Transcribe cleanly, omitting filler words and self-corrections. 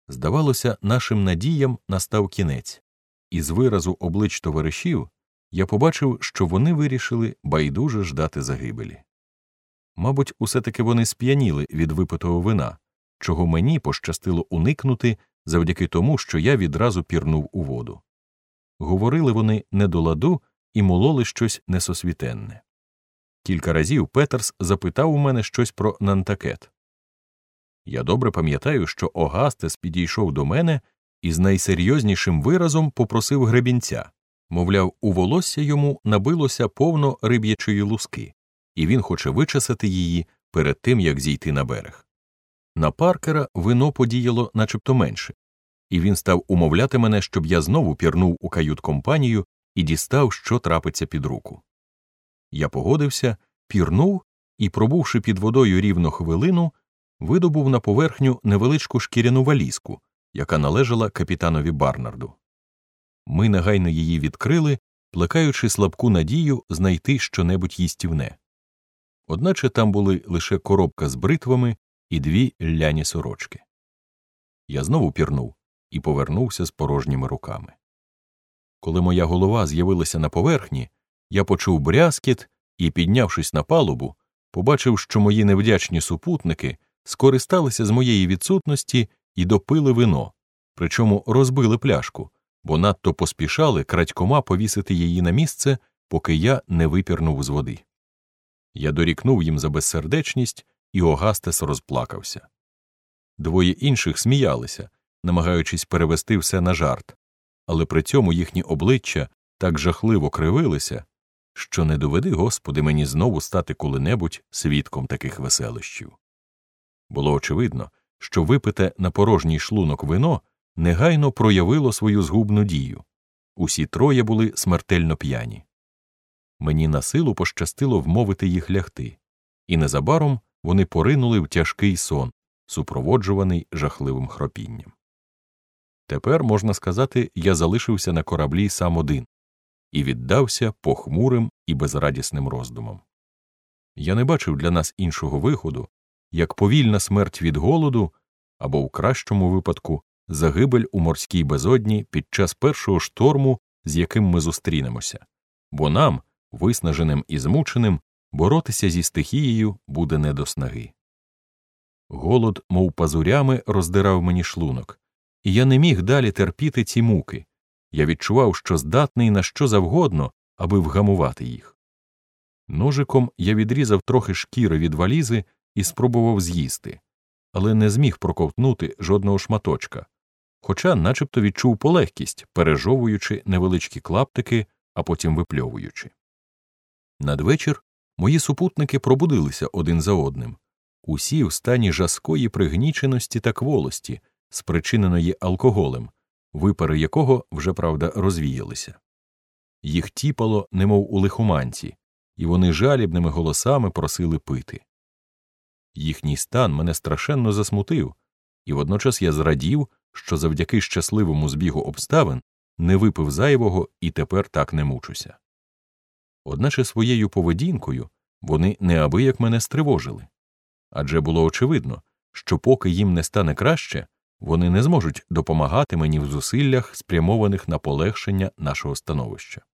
Здавалося, нашим надіям настав кінець, і з виразу облич товаришів я побачив, що вони вирішили байдуже ждати загибелі. Мабуть, усе-таки вони сп'яніли від випитого вина, чого мені пощастило уникнути завдяки тому, що я відразу пірнув у воду. Говорили вони не до ладу і мололи щось несосвітенне. Кілька разів Петерс запитав у мене щось про Нантакет. Я добре пам'ятаю, що Огастес підійшов до мене і з найсерйознішим виразом попросив гребінця. Мовляв, у волосся йому набилося повно риб'ячої луски, і він хоче вичесати її перед тим, як зійти на берег. На Паркера вино подіяло начебто менше, і він став умовляти мене, щоб я знову пірнув у кают-компанію і дістав, що трапиться під руку. Я погодився, пірнув і, пробувши під водою рівно хвилину, видобув на поверхню невеличку шкіряну валізку, яка належала капітанові Барнарду. Ми негайно її відкрили, плекаючи слабку надію знайти щонебудь їстівне. Одначе там були лише коробка з бритвами і 2 ляні сорочки. Я знову пірнув і повернувся з порожніми руками. Коли моя голова з'явилася на поверхні, я почув брязкіт і, піднявшись на палубу, побачив, що мої невдячні супутники скористалися з моєї відсутності і допили вино, причому розбили пляшку, бо надто поспішали крадькома повісити її на місце, поки я не випірнув з води. Я дорікнув їм за безсердечність, і Огастес розплакався. 2 інших сміялися, намагаючись перевести все на жарт, але при цьому їхні обличчя так жахливо кривилися, що не доведи, Господи, мені знову стати коли-небудь свідком таких веселищів. Було очевидно, що випите на порожній шлунок вино негайно проявило свою згубну дію. Усі 3 були смертельно п'яні. Мені на силу пощастило вмовити їх лягти, і незабаром вони поринули в тяжкий сон, супроводжуваний жахливим хропінням. Тепер, можна сказати, я залишився на кораблі сам один і віддався похмурим і безрадісним роздумам. Я не бачив для нас іншого виходу, як повільна смерть від голоду або, в кращому випадку, загибель у морській безодні під час першого шторму, з яким ми зустрінемося, бо нам, виснаженим і змученим, боротися зі стихією буде не до снаги. Голод, мов пазурями, роздирав мені шлунок, і я не міг далі терпіти ці муки. Я відчував, що здатний на що завгодно, аби вгамувати їх. Ножиком я відрізав трохи шкіри від валізи і спробував з'їсти, але не зміг проковтнути жодного шматочка, хоча начебто відчув полегкість, пережовуючи невеличкі клаптики, а потім випльовуючи. Надвечір мої супутники пробудилися один за одним, усі в стані жаскої пригніченості та кволості, спричиненої алкоголем, випари якого вже, правда, розвіялися. Їх тіпало, немов у лихоманці, і вони жалібними голосами просили пити. Їхній стан мене страшенно засмутив, і водночас я зрадів, що завдяки щасливому збігу обставин не випив зайвого і тепер так не мучуся. Одначе своєю поведінкою вони неабияк мене стривожили. Адже було очевидно, що поки їм не стане краще, вони не зможуть допомагати мені в зусиллях, спрямованих на полегшення нашого становища.